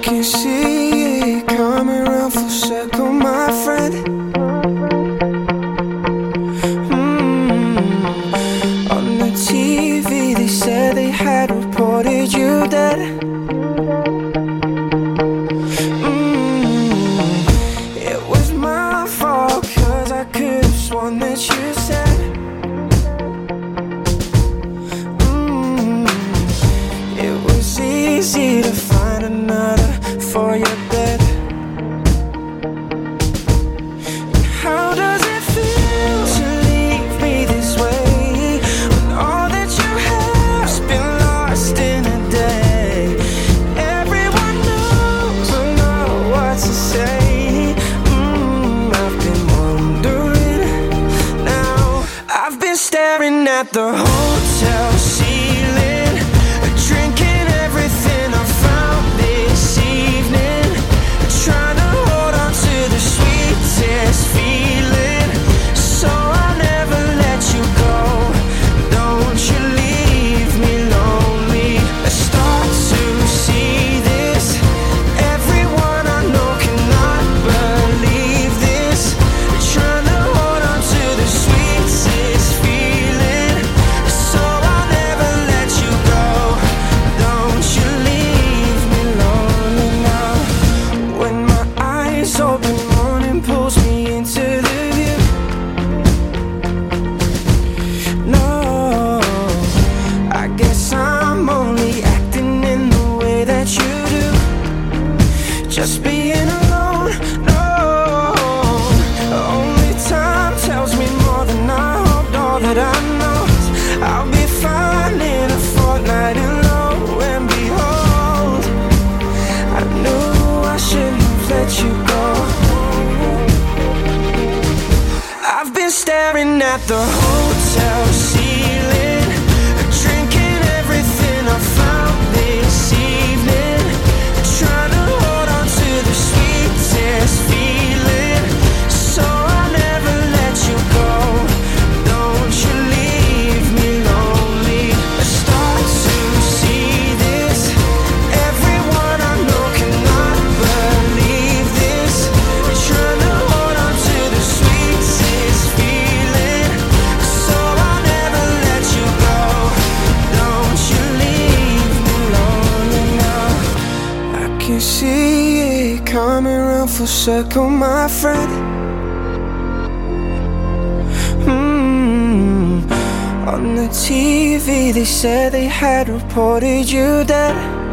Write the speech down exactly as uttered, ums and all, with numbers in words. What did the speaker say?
can see it coming round full circle, my friend. mm. On the T V they said they had reported you dead. mm. It was my fault, cause I could have sworn that you said mm. It was easy to find another for your bed. How does it feel to leave me this way, when all that you have's been lost in a day? Everyone knows I know what to say. mm, I've been wondering now. I've been staring at the hotel ceiling, drinking everything I found this evening, trying to hold on to the sweetest feeling, so I'll never let you go. Don't you leave me lonely. I start to see this. Everyone I know cannot believe this, trying to hold on to the sweetest feeling, so I'll never let you go. Don't you leave me lonely now. When my eyes open, morning pulls me into the view. No, I guess I'm only acting in the way that you do, just being alone. No, only time tells me more than I hoped. All that I know is I'll be fine in a fortnight, and lo and behold, I knew I shouldn't have let you go. I've been staring at the hotel ceiling, drinking everything I found this evening, trying to hold on to the sweetest feeling, so I'll never let you go. Don't you leave me lonely. I start to see this. Everyone I know cannot believe this, trying to hold on to the sweetest feeling, so I'll never let you go. Don't you leave me lonely now. I can see it coming round full circle, my friend. mm. On the T V they said they had reported you dead.